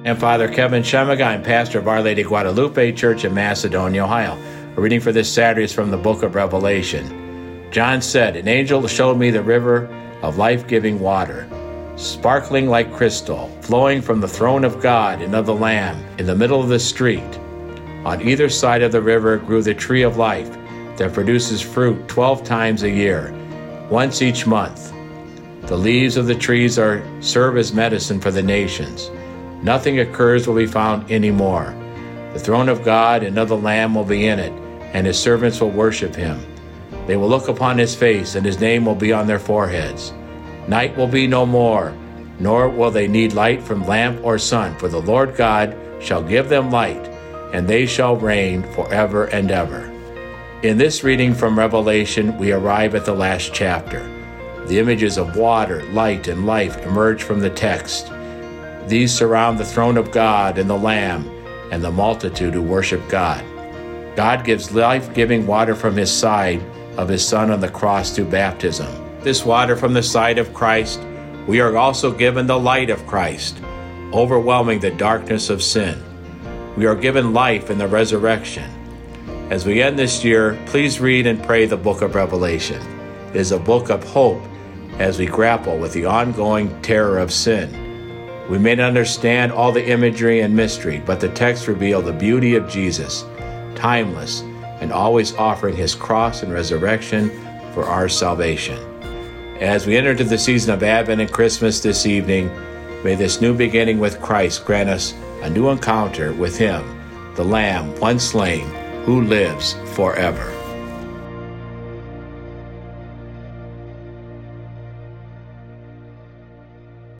I'm Father Kevin Shemaga. I'm pastor of Our Lady Guadalupe Church in Macedonia, Ohio. A reading for this Saturday is from the book of Revelation. John said, "An angel showed me the river of life-giving water, sparkling like crystal, flowing from the throne of God and of the Lamb in the middle of the street. On either side of the river grew the tree of life that produces fruit 12 times a year, once each month. The leaves of the trees serve as medicine for the nations. Nothing accursed will be found anymore. The throne of God and of the Lamb will be in it, and his servants will worship him. They will look upon his face, and his name will be on their foreheads. Night will be no more, nor will they need light from lamp or sun, for the Lord God shall give them light, and they shall reign forever and ever." In this reading from Revelation, we arrive at the last chapter. The images of water, light, and life emerge from the text. These surround the throne of God and the Lamb and the multitude who worship God. God gives life-giving water from his side of his Son on the cross through baptism. This water from the side of Christ, we are also given the light of Christ, overwhelming the darkness of sin. We are given life in the resurrection. As we end this year, please read and pray the book of Revelation. It is a book of hope as we grapple with the ongoing terror of sin. We may not understand all the imagery and mystery, but the texts reveal the beauty of Jesus, timeless, and always offering his cross and resurrection for our salvation. As we enter into the season of Advent and Christmas this evening, may this new beginning with Christ grant us a new encounter with him, the Lamb once slain, who lives forever.